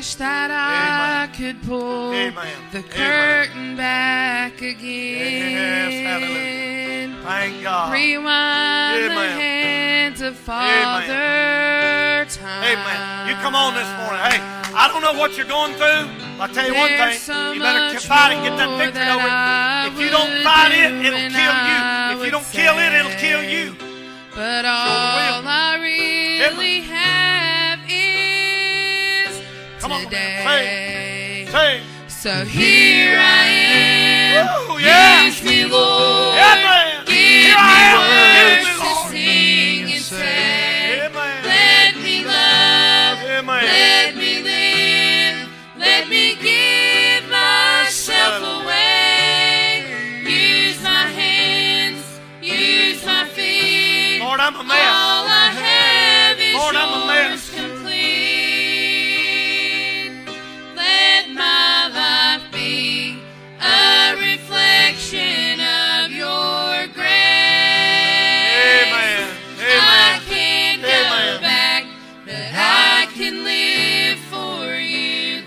wish that I could pull the curtain back again. Yes, hallelujah. Thank God. Rewind the hands of Father Time. Amen. You come on this morning. Hey, I don't know what you're going through. I'll tell you one thing. You better fight it and get that victory over it. If you don't fight it, it'll kill you. If you don't kill it, it'll kill you. But all I really have is today. Say. So here I am. Woo, yeah. Use me, Lord. Amen. Give here me words to sing and say. Amen. Let me love. Amen. Let me live. Let me give myself away. Use my hands. Use my feet. Lord, I'm a mess. All I have is Lord, I'm a mess. yours complete. Let my life be a reflection of your grace. Amen. I can't go Amen. back, but I can live for you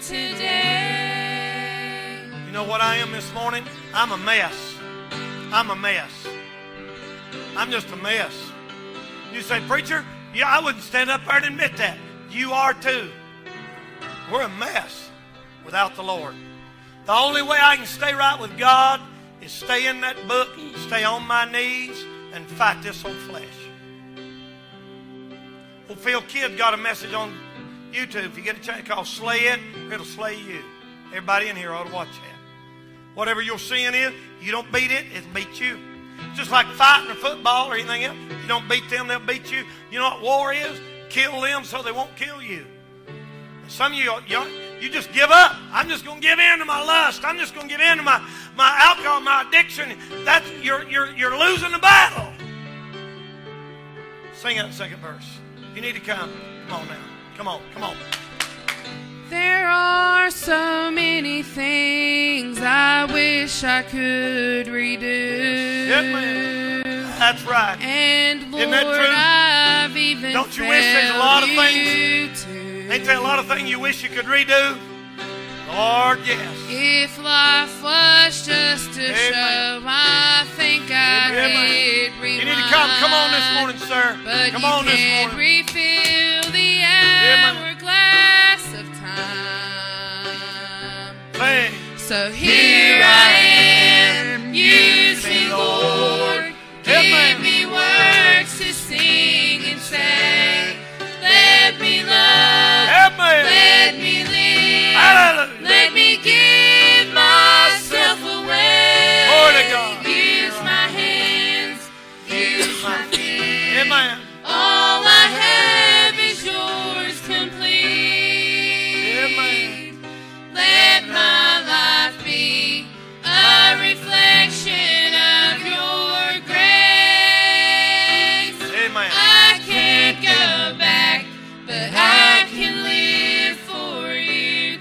today. You know what I am this morning? I'm a mess. I'm a mess. I'm just a mess. You say, preacher, yeah, I wouldn't stand up there and admit that. You are too. We're a mess without the Lord. The only way I can stay right with God is stay in that book, stay on my knees, and fight this old flesh. Well, Phil Kidd got a message on YouTube. If you get a chance, called Slay It, it'll slay you. Everybody in here ought to watch that. Whatever your sin is, you don't beat it, it'll beat you. It's just like fighting a football or anything else. You don't beat them, they'll beat you. You know what war is? Kill them so they won't kill you. Some of you just give up. I'm just going to give in to my lust. I'm just going to give in to my alcohol, my addiction. That's you're losing the battle. Sing that second verse. You need to come. Come on now. Come on. Come on. There are so many things I wish I could redo. Yes, ma'am. That's right. And Lord, Isn't that true? I've even Don't you wish there's a lot of things? too. Ain't there a lot of things you wish you could redo? Lord, yes. If life was just a show, I think I'd hit rewind. You need to come on this morning, sir. But come you on this can't morning. refill the hourglass of time. Sing. So here I am, use me, Lord. Give me words to sing and say. Let me love, let me live, Hallelujah. let me give myself away. Glory to God. Use my hands, use my feet. Amen. All I have is yours complete. Amen. Let my life be a reflection of your grace. Amen. I can't go back, but I can live for you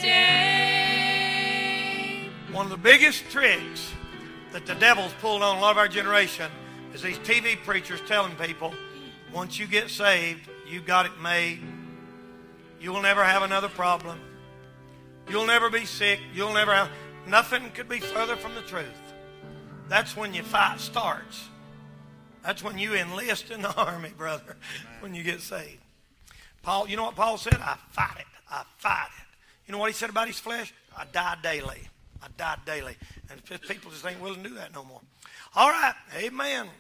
today. One of the biggest tricks that the devil's pulled on a lot of our generation is these TV preachers telling people, once you get saved, you got it made. You'll never have another problem. You'll never be sick. You'll never have... Nothing could be further from the truth. That's when your fight starts. That's when you enlist in the army, brother, when you get saved. Paul, you know what Paul said? I fight it. I fight it. You know what he said about his flesh? I die daily. I die daily. And people just ain't willing to do that no more. All right. Amen.